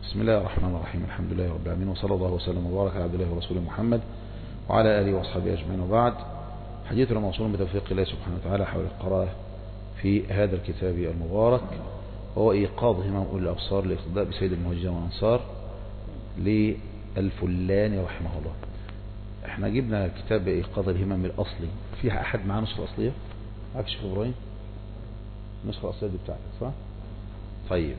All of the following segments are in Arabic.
بسم الله الرحمن الرحيم. الحمد لله رب العالمين، وصلى الله وسلم وبارك على عبد الله ورسوله محمد وعلى آله وأصحابه أجمعين، وبعد. حديثنا موصول بتوفيق الله سبحانه وتعالى حول القراءة في هذا الكتاب المبارك، وهو إيقاظ همم أولي الأبصار لاقتداء بسيد المهاجرين والأنصار للفلاني رحمه الله. احنا جبنا كتاب إيقاظ الهمم الأصلي. في أحد معاه نسخة أصلية؟ معاك شيخ إبراهيم؟ النسخة الأصلية دي بتاعتك صح؟ طيب،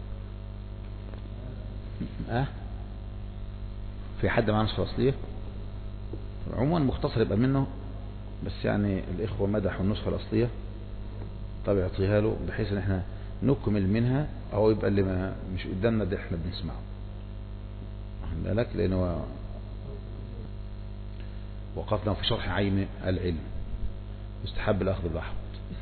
في حد معاه نسخة أصلية؟ عموما مختصر يبقى منه، بس يعني الإخوة مدحوا النسخة الأصلية، طب يعطيها له بحيث ان احنا نكمل منها، او يبقى اللي ما مش قدامنا ده احنا بنسمعه. واخد بالك؟ لانه وقفنا في شرح عين العلم، يستحب الأخذ بالأحوط.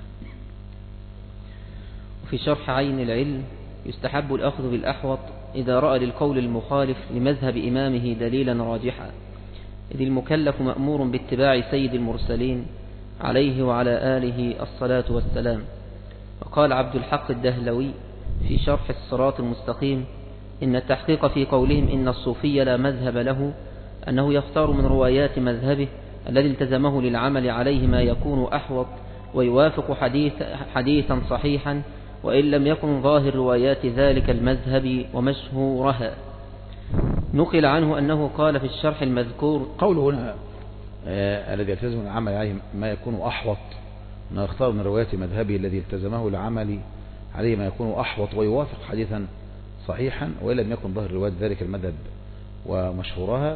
وفي شرح عين العلم يستحب الأخذ بالأحوط إذا رأى للقول المخالف لمذهب إمامه دليلا راجحا، إذ المكلف مأمور باتباع سيد المرسلين عليه وعلى آله الصلاة والسلام. وقال عبد الحق الدهلوي في شرح الصراط المستقيم: إن التحقيق في قولهم إن الصوفي لا مذهب له أنه يختار من روايات مذهبه الذي التزمه للعمل عليه ما يكون أحوط ويوافق حديثا صحيحا، وإن لم يكن ظاهر روايات ذلك المذهب ومشهورها. نقل عنه أنه قال في الشرح المذكور: قوله هنا الذي يلتزم العمل عليه ما يكون أحوط، أنه يختار من روايات مذهبه الذي التزمه العمل عليه ما يكون أحوط ويوافق حديثا صحيحا، وإن لم يكن ظاهر روايات ذلك المذهب ومشهورها.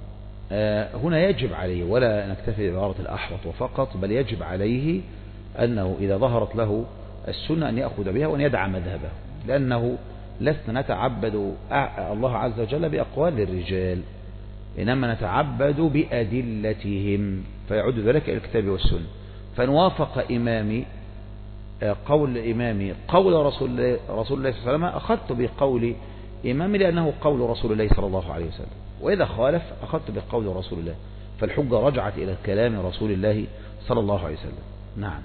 هنا يجب عليه، ولا نكتفي بعبارة الأحوط وفقط، بل يجب عليه أنه إذا ظهرت له السنة أن يأخذ بها وأن يدعى مذهبه، لأنه لسنا نتعبد الله عز وجل بأقوال الرجال، إنما نتعبد بأدلتهم، فيعود ذلك إلى الكتاب والسنة. فإن وافق إمامي قول إمامي قول رسول الله صلى الله عليه وسلم، أخذت بقول إمامي لأنه قول رسول الله صلى الله عليه وسلم، وإذا خالف أخذت بقول رسول الله، فالحجة رجعت إلى كلام رسول الله صلى الله عليه وسلم. نعم.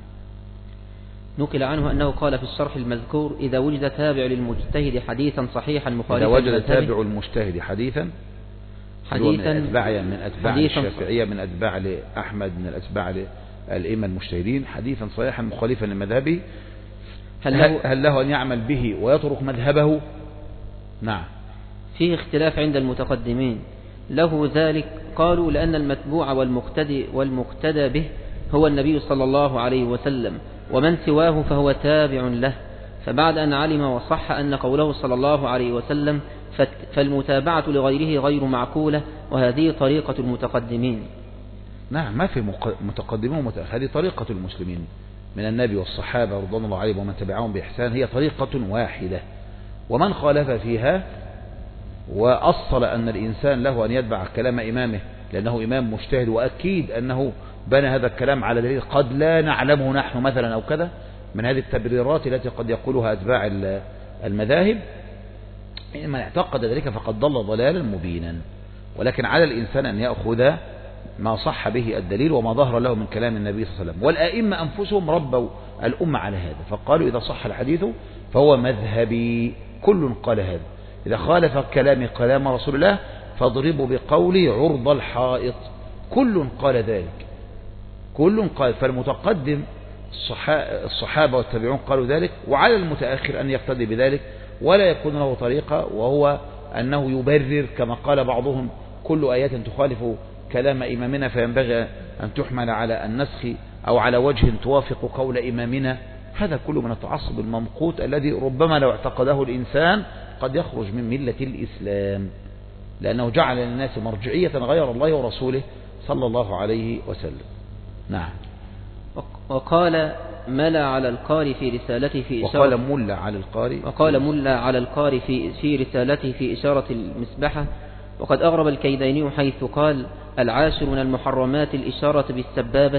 نقل عنه أنه قال في الشرح المذكور: إذا وجد تابع للمجتهد حديثا صحيحا مخالفا، إذا وجد تابع المجتهد حديثا من أتباع الشافعية، من أتباع لأحمد، من الأتباع للأئمة المجتهدين، حديثا صحيحا مخالفا لمذهبه، هل له أن يعمل به ويترك مذهبه؟ نعم. فيه اختلاف عند المتقدمين له ذلك. قالوا لأن المتبوع والمقتدى به هو النبي صلى الله عليه وسلم، ومن سواه فهو تابع له، فبعد أن علم وصح أن قوله صلى الله عليه وسلم فالمتابعة لغيره غير معقولة، وهذه طريقة المتقدمين. نعم، ما في متقدمين ومتأخرين، هذه طريقة المسلمين من النبي والصحابة رضوان الله عليهم ومن تبعهم بإحسان، هي طريقة واحدة، ومن خالف فيها وأصل أن الإنسان له أن يتبع كلام إمامه لأنه إمام مجتهد، وأكيد أنه بنى هذا الكلام على دليل قد لا نعلمه نحن مثلا أو كذا، من هذه التبريرات التي قد يقولها أتباع المذاهب، من اعتقد ذلك فقد ضل ضلالا مبينا. ولكن على الإنسان أن يأخذ ما صح به الدليل وما ظهر له من كلام النبي صلى الله عليه وسلم. والآئمة أنفسهم ربوا الأمة على هذا، فقالوا إذا صح الحديث فهو مذهبي، كل قال هذا. إذا خالف كلامي كلام رسول الله فاضربوا بقولي عرض الحائط، كل قال ذلك، كل قال. فالمتقدم الصحابة والتابعون قالوا ذلك، وعلى المتأخر أن يقتدي بذلك ولا يكون له طريقة، وهو أنه يبرر كما قال بعضهم: كل آيات تخالف كلام إمامنا فينبغي أن تحمل على النسخ أو على وجه توافق قول إمامنا. هذا كله من التعصب الممقوت الذي ربما لو اعتقده الإنسان قد يخرج من ملة الإسلام، لأنه جعل للناس مرجعية غير الله ورسوله صلى الله عليه وسلم. نعم. وقال ملا على القاري في رسالته في إشارة، وقال ملا على القاري في رسالته في إشارة المسبحة. وقد أغرب الكيداني حيث قال: العاشر من المحرمات الإشارة بالسبابة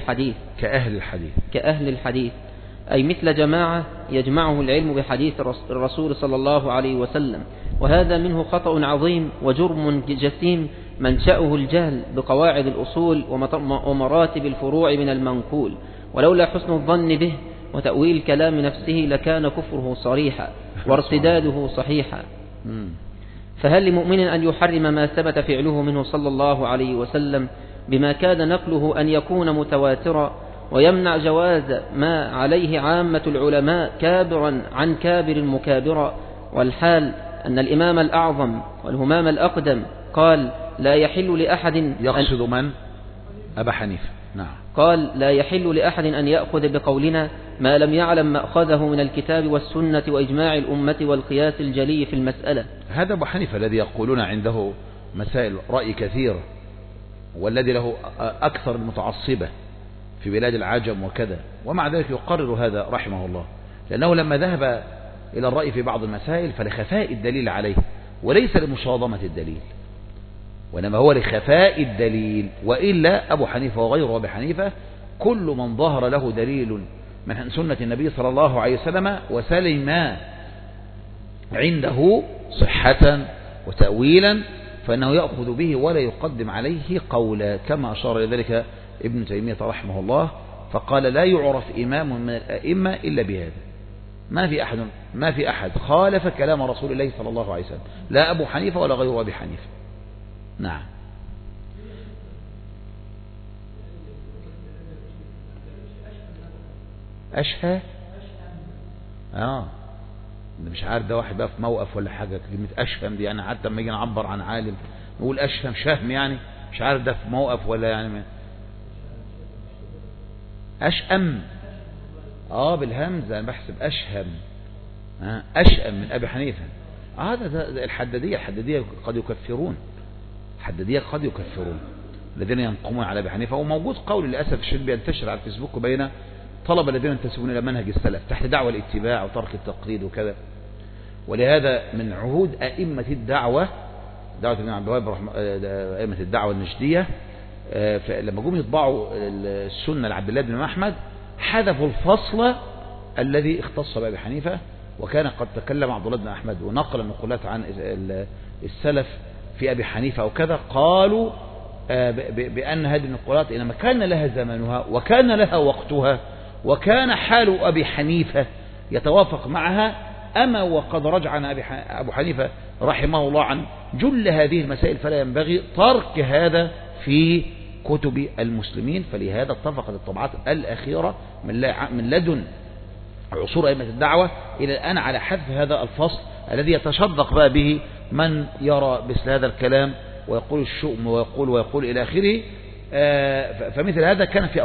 كأهل الحديث، أي مثل جماعة يجمعه العلم بحديث الرسول صلى الله عليه وسلم، وهذا منه خطأ عظيم وجرم جسيم منشأه الجهل بقواعد الأصول ومراتب الفروع من المنقول، ولولا حسن الظن به وتأويل كلام نفسه لكان كفره صريحا وارتداده صحيحا. فهل لمؤمن أن يحرم ما ثبت فعله منه صلى الله عليه وسلم بما كان نقله أن يكون متواترا، ويمنع جواز ما عليه عامة العلماء كابرا عن كابر مكابرا؟ والحال أن الإمام الأعظم والهمام الأقدم قال لا يحل لأحد يقصد من؟ أبا حنيفة. نعم. قال لا يحل لأحد أن يأخذ بقولنا ما لم يعلم مأخذه من الكتاب والسنة وإجماع الأمة والقياس الجلي في المسألة. هذا أبو حنيفة الذي يقولون عنده مسائل رأي كثيرة، والذي له أكثر المتعصبة في بلاد العجم وكذا، ومع ذلك يقرر هذا رحمه الله، لأنه لما ذهب إلى الرأي في بعض المسائل فلخفاء الدليل عليه وليس لمصادمة الدليل، وإنما هو لخفاء الدليل. وإلا أبو حنيفة وغيره أبي حنيفة كل من ظهر له دليل من سنة النبي صلى الله عليه وسلم وسلم عنده صحة وتأويلا فإنه يأخذ به ولا يقدم عليه قولا، كما أشار إلى ذلك ابن تيمية رحمه الله فقال لا يعرف إمام من الأئمة إلا بهذا. ما في أحد خالف كلام رسول الله صلى الله عليه وسلم، لا أبو حنيفة ولا غير أبي حنيفة. نعم. أشهى مش عارف ده واحد بقى في موقف ولا حاجة، كلمة أشهم دي أنا حتى لما يجي نعبر عن عالم نقول أشهم شهم، يعني مش عارف ده في موقف ولا يعني أشأم بالهمزة أنا بحسب أشهم أشأم من أبي حنيفة. هذا الحدادية قد يكفرون، الذين ينقمون على أبي حنيفة. وموجود قول للأسف الشديد بينتشر على الفيسبوك بين طلبة الذين ينتسبون إلى منهج السلف تحت دعوة الاتباع وترك التقليد وكذا. ولهذا من عهود أئمة الدعوة ابن عبد الوهاب أئمة الدعوة النجدية لما جم يطبعوا السنة لعبد الله بن أحمد حذفوا الفصل الذي اختص بأبي حنيفة، وكان قد تكلم عبد الله بن أحمد ونقل النقولات عن السلف في أبي حنيفة وكذا، قالوا بأن هذه النقولات إنما كان لها زمانها وكان لها وقتها وكان حال أبي حنيفة يتوافق معها، أما وقد رجع عن أبو حنيفة رحمه الله عن جل هذه المسائل فلا ينبغي ترك هذا في كتب المسلمين. فلهذا اتفقت الطبعات الأخيرة من لدن عصور أئمة الدعوة إلى الآن على حذف هذا الفصل الذي يتشدق بقى به من يرى مثل هذا الكلام ويقول الشؤم ويقول إلى آخره. فمثل هذا كان في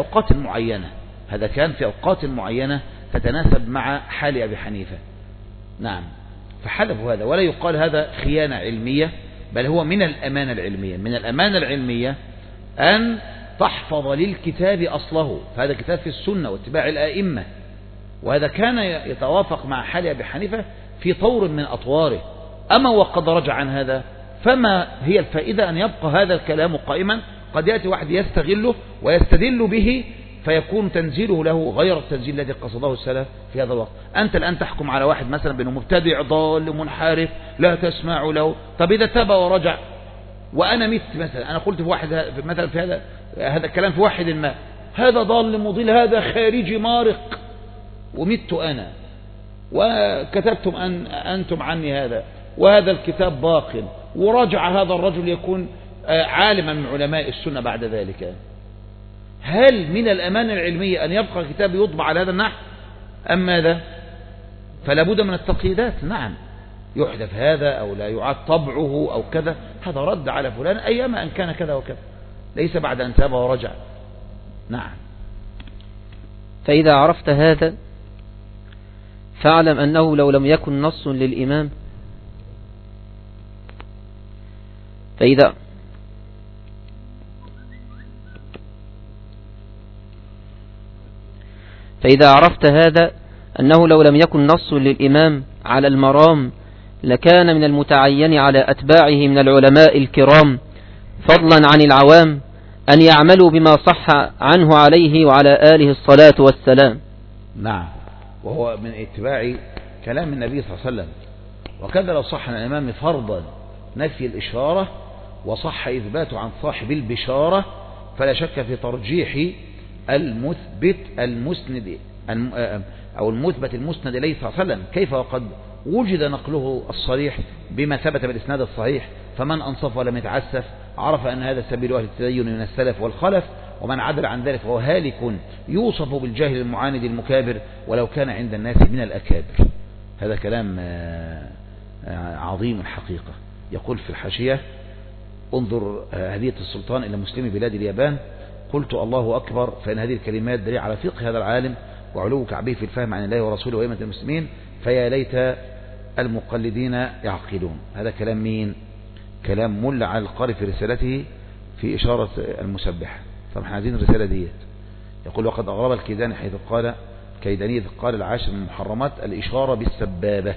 أوقات معينة تتناسب مع حال أبي حنيفة. نعم. فحذفوا هذا، ولا يقال هذا خيانة علمية، بل هو من الأمانة العلمية أن تحفظ للكتاب أصله، فهذا كتاب في السنة واتباع الآئمة، وهذا كان يتوافق مع حال أبي حنيفة في طور من أطواره. أما وقد رجع عن هذا فما هي الفائدة أن يبقى هذا الكلام قائما؟ قد يأتي واحد يستغله ويستدل به فيكون تنزيله له غير التنزيل الذي قصده السلف في هذا الوقت. أنت الآن تحكم على واحد مثلا بأنه مبتدع ضال منحرف لا تسمع له، طب إذا تاب ورجع وأنا مت مثلا، أنا قلت في واحد مثلا في هذا الكلام في واحد ما، هذا ضال مضل هذا خارجي مارق، ومت أنا وكتبتم أنتم عني هذا وهذا الكتاب باق، ورجع هذا الرجل يكون عالما من علماء السنة بعد ذلك، هل من الأمانة العلمية أن يبقى كتاب يطبع على هذا النحو أم ماذا؟ فلا بد من التقييدات. نعم، يحذف هذا أو لا يعاد طبعه أو كذا، هذا رد على فلان أيام أن كان كذا وكذا، ليس بعد أن تاب ورجع. نعم. فإذا عرفت هذا فاعلم أنه لو لم يكن نص للإمام فإذا عرفت هذا أنه لو لم يكن نص للإمام على المرام لكان من المتعين على أتباعه من العلماء الكرام فضلا عن العوام أن يعملوا بما صح عنه عليه وعلى آله الصلاة والسلام. نعم، وهو من اتباع كلام النبي صلى الله عليه وسلم. وكذا لو صح عن الإمام فرضا نفي الإشارة وصح إثباته عن صاحب البشارة فلا شك في ترجيح المثبت المسند أو المثبت المسند إليه صلى الله عليه وسلم، كيف وقد وجد نقله الصريح بما ثبت بالإسناد الصحيح، فمن أنصف ولم يتعسف عرف أن هذا سبيل أهل التدين من السلف والخلف، ومن عدل عن ذلك فهو هالك يوصف بالجاهل المعاند المكابر ولو كان عند الناس من الأكابر. هذا كلام عظيم الحقيقة. يقول في الحاشية: انظر هدية السلطان إلى مسلمي بلاد اليابان، قلت الله أكبر، فإن هذه الكلمات دليل على فقه هذا العالم وعلو كعبه في الفهم عن الله ورسوله وأئمة المسلمين، فيا ليت المقلدين يعقلون. هذا كلام مين؟ كلام ملا على القارئ في رسالته في إشارة المسبحة. طبعا احنا عايزين الرسالة ديت. يقول: وقد أغرب الكيداني حيث قال كيداني قال العاشر من المحرمات الإشارة بالسبابة،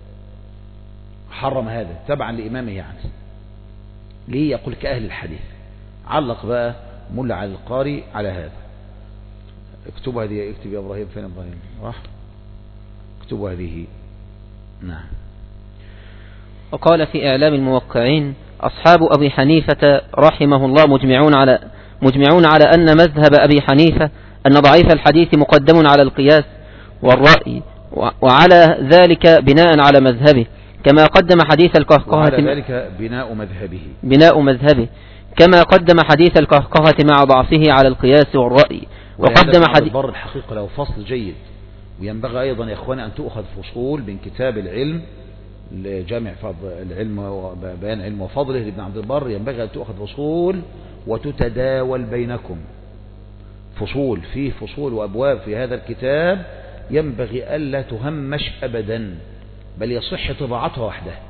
حرم هذا تبعا لإمامه يعني. ليه؟ يقول كأهل الحديث. علق بقى ملا على القارئ على هذا. اكتبوا هذه، اكتب يا إبراهيم. فين إبراهيم؟ راح. اكتبوا هذه. نعم. وقال في إعلام الموقعين: أصحاب أبي حنيفة رحمه الله مجمعون على أن مذهب أبي حنيفة أن ضعيف الحديث مقدم على القياس والرأي، وعلى ذلك بناء على مذهبه، كما قدم حديث القهقهة. وعلى ذلك بناء مذهبه كما قدم حديث القهقهة مع ضعفه على القياس والرأي. وقدم حديث بر الحقيقة له فصل جيد، وينبغي أيضا يا إخواني أن تؤخذ فصول من كتاب العلم لجامع العلم وبيان العلم وفضله لابن عبد البر. ينبغي أن تؤخذ فصول وتتداول بينكم. فصول فيه فصول وأبواب في هذا الكتاب ينبغي ألا تهمش أبدا، بل يصح طباعتها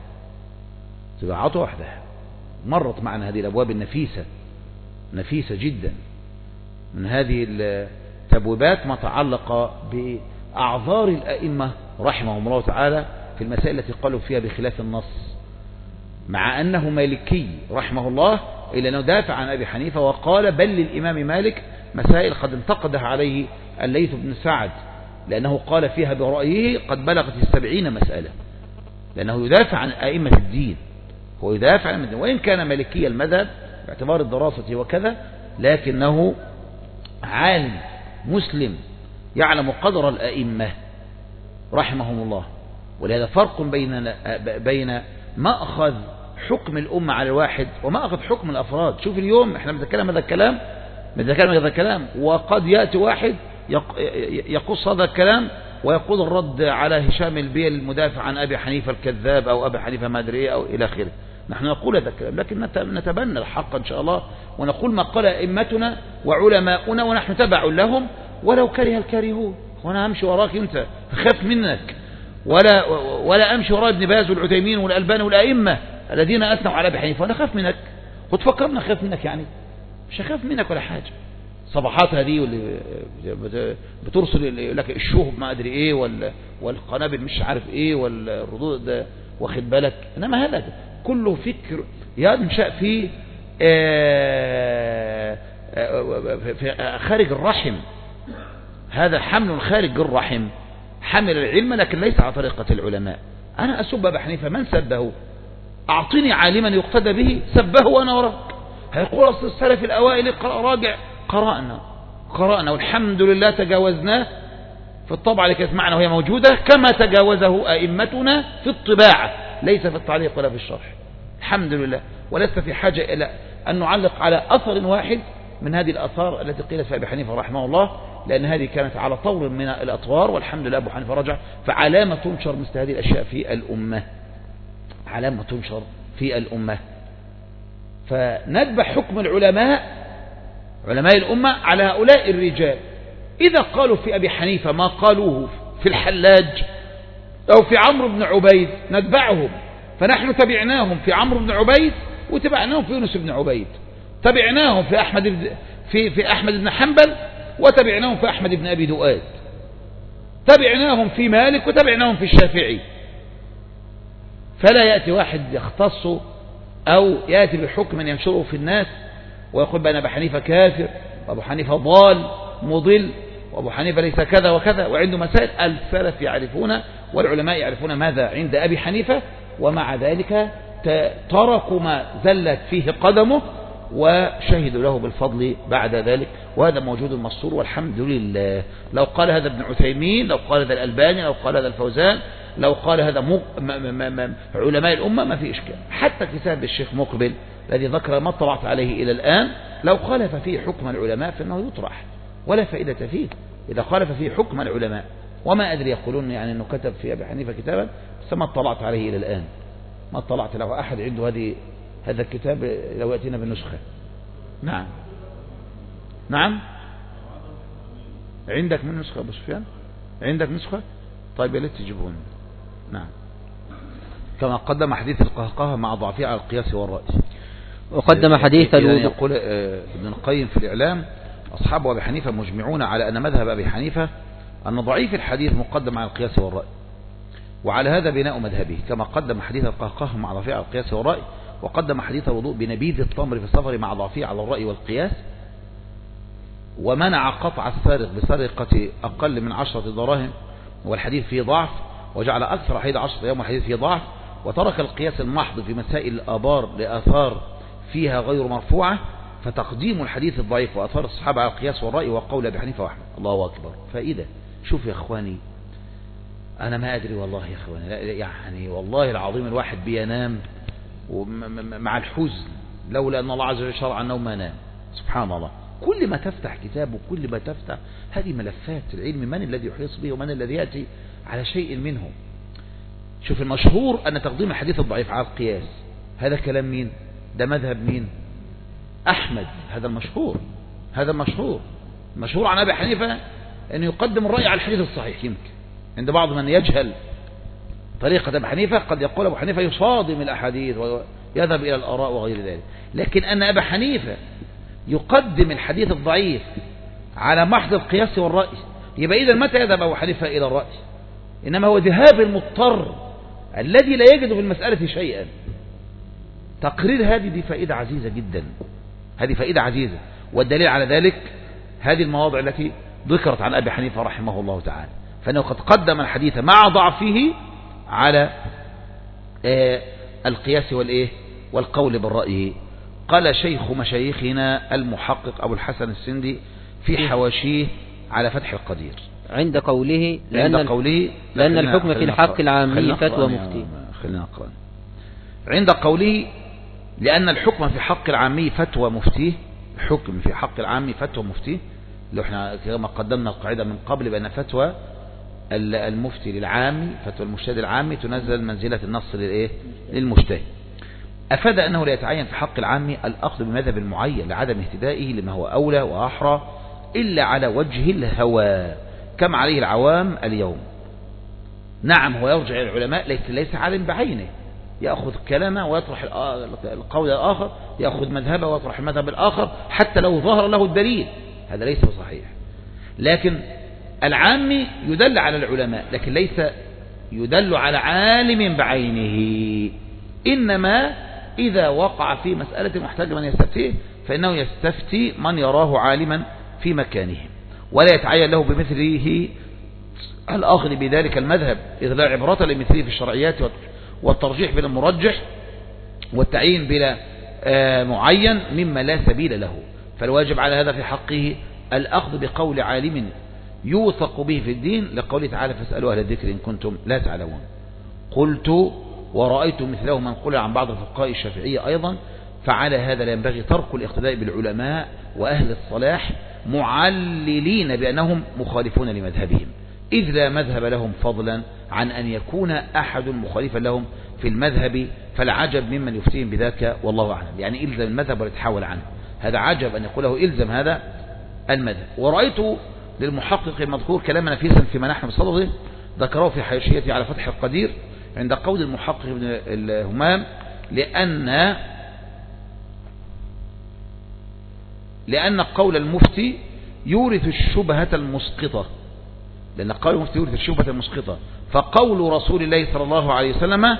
وحدها. مرت معنا هذه الأبواب النفيسة جدا. من هذه التبويبات ما تعلق بأعذار الأئمة رحمهم الله تعالى في المسائل التي قالوا فيها بخلاف النص، مع أنه مالكي رحمه الله إلا أنه دافع عن أبي حنيفة وقال بل للإمام مالك مسائل قد انتقدها عليه الليث بن سعد، لأنه قال فيها برأيه قد بلغت 70 مسألة، لأنه يدافع عن أئمة الدين. هو يدافع عن الدين وإن كان مالكي المذهب باعتبار الدراسة وكذا، لكنه عالم مسلم يعلم قدر الأئمة رحمهم الله. ولهذا فرق بين مأخذ حكم الأمة على الواحد ومأخذ حكم الأفراد. شوف اليوم احنا بنتكلم هذا الكلام وقد يأتي واحد يقص هذا الكلام ويقول الرد على هشام البيل المدافع عن أبي حنيفة الكذاب أو أبي حنيفة ما أدري إيه أو إلى آخره. نحن نقول هذا الكلام، لكن نتبنى الحق إن شاء الله ونقول ما قال أئمتنا وعلماؤنا ونحن تبع لهم ولو كره الكارهون. وأنا أمشي وراك أنت أخاف منك، ولا أمشي وراء ابن باز والعثيمين والألباني والأئمة الذين أثنوا على أبي حنيفة وأنا أخاف منك. وتفكرنا أخاف منك يعني؟ مش أخاف منك ولا حاجة. صباحات هذه واللي بترسل لك الشهب ما أدري إيه والقنابل مش عارف إيه والردود ده واخد بالك، إنما هذا كله فكر ينشأ في خارج الرحم. هذا حمل خارج الرحم، حمل العلم لكن ليس على طريقة العلماء. أنا أسب أبا حنيفة، من سبه؟ أعطني عالما يقتدى به سبه وأنا وراك. هيقول أصل السلف الأوائل راجع، قرأنا والحمد لله تجاوزناه في الطبعة اللي كانت معنا وهي موجودة، كما تجاوزه أئمتنا في الطباعة، ليس في التعليق ولا في الشرح، الحمد لله. ولست في حاجة إلى أن نعلق على أثر واحد من هذه الأثار التي قيلت في أبي حنيفة رحمه الله، لأن هذه كانت على طور من الأطوار، والحمد لله أبو حنيفة رجع. فعلامة تنشر مثل هذه الأشياء في الأمة، علامة تنشر في الأمة. فنتبع حكم العلماء، علماء الأمة، على هؤلاء الرجال. إذا قالوا في أبي حنيفة ما قالوه في الحلاج أو في عمرو بن عبيد نتبعهم، فنحن تبعناهم في عمرو بن عبيد وتبعناهم في يونس بن عبيد، تبعناهم في أحمد بن حنبل وتبعناهم في أحمد بن أبي دؤاد، تبعناهم في مالك وتبعناهم في الشافعي. فلا يأتي واحد يختص أو يأتي بحكم ينشره في الناس ويقول بأن أبو حنيفة كافر وأبو حنيفة ضال مضل وأبو حنيفة ليس كذا وكذا، وعنده مسائل. السلف يعرفون والعلماء يعرفون ماذا عند أبي حنيفة، ومع ذلك تركوا ما زلت فيه قدمه وشهدوا له بالفضل بعد ذلك، وهذا موجود المسطور والحمد لله. لو قال هذا ابن عثيمين، لو قال هذا الألباني، لو قال هذا الفوزان، لو قال هذا علماء الأمة ما في إشكال. حتى كتاب الشيخ مقبل الذي ذكر ما اطلعت عليه إلى الآن لو خالف فيه حكم العلماء فإنه يطرح ولا فائدة فيه إذا خالف فيه حكم العلماء. وما أدري يقولون يعني أنه كتب في أبي حنيفة كتابا بس ما اطلعت عليه إلى الآن، ما اطلعت له أحد عنده هذا الكتاب لو يأتينا بالنسخة. نعم نعم عندك من نسخة أبو سفيان؟ عندك نسخة؟ طيب يا ليت تجيبون. نعم. كما قدم حديث القهقه مع ضعفه على القياس والرأي. وقدم حديث الوضوء. يقول ابن القيم في الإعلام أصحاب أبي حنيفة مجمعون على أن مذهب أبي حنيفة أن ضعيف الحديث مقدم على القياس والرأي، وعلى هذا بناء مذهبه. كما قدم حديث القهقه مع ضعفه على القياس والرأي، وقدم حديث الوضوء بنبيذ التمر في السفر مع ضعفه على الرأي والقياس، ومنع قطع السارق بسرقة أقل من 10 دراهم والحديث فيه ضعف، وجعل أكثر حديث 10 يوم والحديث فيه ضعف، وترك القياس المحض في مسائل الآبار لآثار فيها غير مرفوعة، فتقديم الحديث الضعيف وآثار الصحابة على القياس والرأي وقول أبي حنيفة وأحمد. الله أكبر. فإذا شوف يا إخواني أنا ما أدري والله يا إخواني، يعني والله العظيم الواحد بينام مع الحزن لولا أن الله عز وجل شرع النوم ما نام. سبحان الله. كل ما تفتح كتاب وكل ما تفتح هذه ملفات العلم، من الذي يحيط به ومن الذي يأتي على شيء منه. شوف المشهور أن تقديم الحديث الضعيف على القياس هذا كلام مين؟ ده مذهب مين؟ أحمد. هذا المشهور، هذا المشهور عن أبي حنيفة أن يقدم الرأي على الحديث الصحيح. يمكن عند بعض من يجهل طريقة أبي حنيفة قد يقول أبو حنيفة يصادم الأحاديث ويذهب إلى الآراء وغير ذلك، لكن أن أبا حنيفة يقدم الحديث الضعيف على محض القياس والرأي، يبقى إذا متى يذهب أبو حنيفة إلى الرأي؟ إنما هو ذهاب المضطر الذي لا يجد في المسألة شيئا. تقرير هذه دي فائدة عزيزة جدا، هذه فائدة عزيزة، والدليل على ذلك هذه المواضع التي ذكرت عن أبي حنيفة رحمه الله تعالى، فإنه قد قدم الحديث مع ضعفه على القياس والقول بالرأي. قال شيخ مشايخنا المحقق أبو الحسن السندي في حواشيه على فتح القدير عند قوله لأن الحكم في الحق العامي فتوى مفتي. خلينا نقرأ. عند قوله لأن الحكم في حق العامي فتوى مفتيه، الحكم في حق العامي فتوى مفتيه، لو احنا كما قدمنا القاعدة من قبل بأن فتوى المفتي للعامي، فتوى المجتهد العامي تنزل منزلة النص للمجتهد. أفاد أنه لا يتعين في حق العامي الأخذ بمذهب معين لعدم اهتدائه لما هو أولى وأحرى إلا على وجه الهوى كما عليه العوام اليوم. نعم هو يرجع إلى العلماء ليس عالم بعينه، يأخذ كلامه ويطرح القول الآخر، يأخذ مذهبه ويطرح المذهب الآخر حتى لو ظهر له الدليل، هذا ليس بصحيح. لكن العامي يدل على العلماء لكن ليس يدل على عالم بعينه، إنما إذا وقع في مسألة محتاج من يستفتيه فإنه يستفتي من يراه عالما في مكانه، ولا يتعين له بمثله الأخذ بذلك المذهب، إذ لا عبرة لمثله في الشرعيات والترجيح بلا مرجح والتعيين بلا معين مما لا سبيل له. فالواجب على هذا في حقه الأخذ بقول عالم يوثق به في الدين، لقوله تعالى فاسألوا أهل الذكر إن كنتم لا تعلمون. قلت ورأيت مثله منقولا عن بعض الفقهاء الشافعية أيضا، فعلى هذا لا ينبغي ترك الاقتداء بالعلماء وأهل الصلاح معللين بأنهم مخالفون لمذهبهم، إذ لا مذهب لهم فضلا عن أن يكون أحد مخالفا لهم في المذهب، فالعجب ممن يفتيهم بذاك والله أعلم. يعني إلزم المذهب ولا تحاول عنه، هذا عجب أن يقوله إلزم هذا المذهب. ورأيت للمحقق المذكور كلاما نفيسا فيما نحن بصدده ذكره في حاشيته على فتح القدير عند قول المحقق ابن الهمام لأن قول المفتي يورث الشبهة المسقطة، لأن قول المفتي يورث الشبهة المسقطة، فقول رسول الله صلى الله عليه وسلم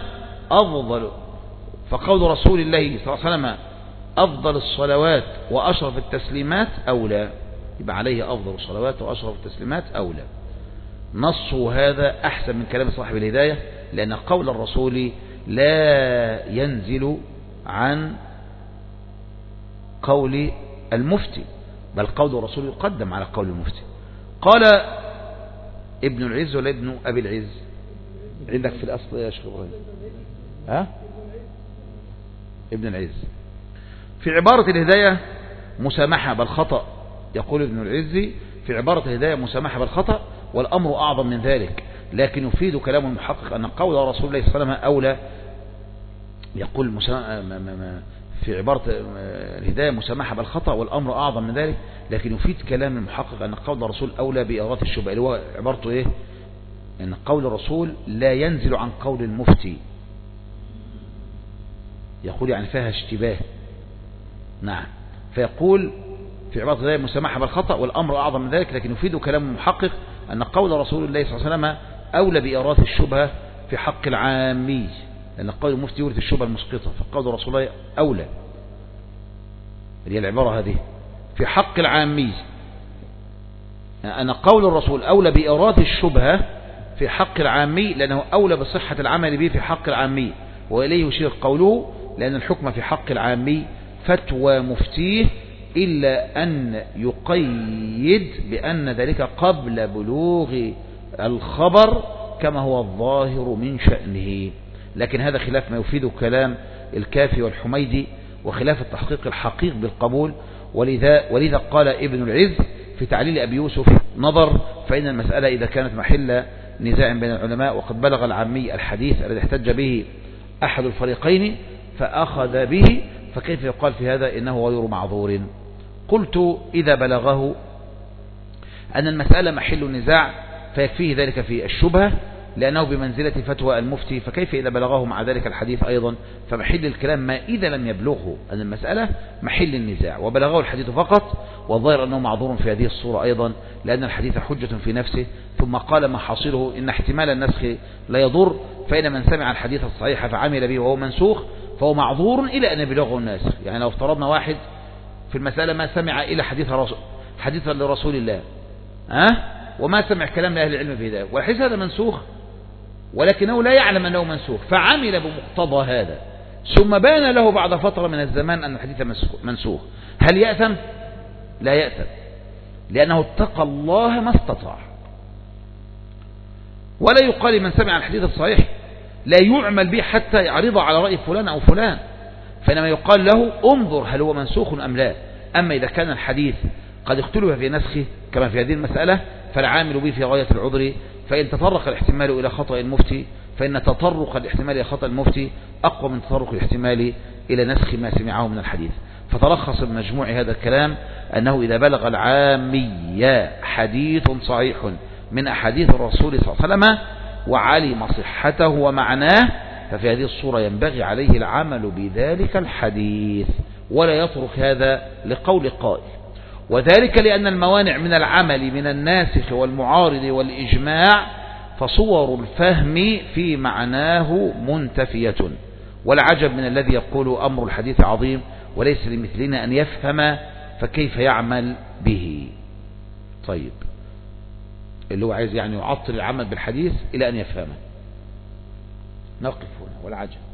أفضل الصلوات وأشرف التسليمات أولى، يبقى عليه أفضل الصلوات وأشرف التسليمات أولى. نص هذا أحسن من كلام صاحب الهداية، لأن قول الرسول لا ينزل عن قول المفتي، بل قول الرسول يقدم على قول المفتي. قال ابن العز ولا ابن أبي العز؟ عندك في الأصل يا شيخ إبراهيم؟ ها؟ ابن العز. في عبارة الهداية مسامحة بالخطأ، يقول ابن العز في عبارة الهداية مسامحة بالخطأ والأمر أعظم من ذلك، لكن يفيد كلام المحقق أن قول رسول الله صلى الله عليه وسلم أولى. يقول في عبارة الهداية مسامحة بالخطأ والأمر أعظم من ذلك، لكن يفيد كلام المحقق أن قول الرسول أولى بإغاثة الشبهة، اللي هو عبارته إيه؟ أن قول الرسول لا ينزل عن قول المفتي، يقول يعني فيها اشتباه. نعم، فيقول في عبارة الهداية مسامحة بالخطأ والأمر أعظم من ذلك، لكن يفيد كلام المحقق أن قول رسول الله صلى الله عليه وسلم أولى بإغاثة الشبهة في حق العامي، لأن قول المفتي يورث الشبهة المسقطة، فقول رسول الله أولى، اللي هي العبارة هذه في حق العامي، أن قول الرسول أولى بإغاثة الشبهة في حق العامي لأنه أولى بصحة العمل به في حق العامي، وإليه يشير قوله لأن الحكم في حق العامي فتوى مفتيه إلا أن يقيد بأن ذلك قبل بلوغ الخبر كما هو الظاهر من شأنه، لكن هذا خلاف ما يفيد كلام الكافي والحميدي وخلاف التحقيق الحقيق بالقبول. ولذا قال ابن العز في تعليل أبي يوسف نظر، فإن المسألة إذا كانت محل نزاع بين العلماء وقد بلغ العامي الحديث الذي احتج به أحد الفريقين فأخذ به، فكيف يقال في هذا إنه غير معذور؟ قلت إذا بلغه أن المسألة محل نزاع فيكفيه ذلك في الشبهة لأنه بمنزلة فتوى المفتي، فكيف إذا بلغه مع ذلك الحديث أيضا؟ فمحل الكلام ما إذا لم يبلغه أن المسألة محل النزاع وبلغه الحديث فقط، والظاهر أنه معذور في هذه الصورة أيضا لأن الحديث حجة في نفسه. ثم قال ما حاصله إن احتمال النسخ لا يضر، فإن من سمع الحديث الصحيح فعمل به وهو منسوخ فهو معذور إلى أن يبلغه الناسخ. يعني لو افترضنا واحد في المسألة ما سمع إلى حديثا لرسول الله وما سمع كلام لأهل العلم في ذلك، والحديث هذا منسوخ ولكنه لا يعلم أنه منسوخ فعمل بمقتضى هذا، ثم بان له بعد فترة من الزمان أن الحديث منسوخ، هل يأثم؟ لا يأثم، لأنه اتقى الله ما استطاع. ولا يقال من سمع الحديث الصحيح لا يعمل به حتى يعرض على رأي فلان أو فلان، فإنما يقال له انظر هل هو منسوخ أم لا. أما إذا كان الحديث قد اختلف في نسخه كما في هذه المسألة فالعامل به في غاية العذر، فإن تطرق الاحتمال إلى خطأ المفتي فإن تطرق الاحتمال إلى خطأ المفتي أقوى من تطرق الاحتمال إلى نسخ ما سمعه من الحديث. فتلخص بمجموع هذا الكلام أنه إذا بلغ العامي حديث صحيح من أحاديث الرسول صلى الله عليه وسلم وعلم صحته ومعناه ففي هذه الصورة ينبغي عليه العمل بذلك الحديث ولا يترك هذا لقول قائل، وذلك لأن الموانع من العمل من الناسخ والمعارض والإجماع فصور الفهم في معناه منتفية، والعجب من الذي يقول أمر الحديث عظيم وليس لمثلنا أن يفهم فكيف يعمل به. طيب اللي هو عايز يعني يعطل العمل بالحديث إلى أن يفهمه. نقف هنا والعجب.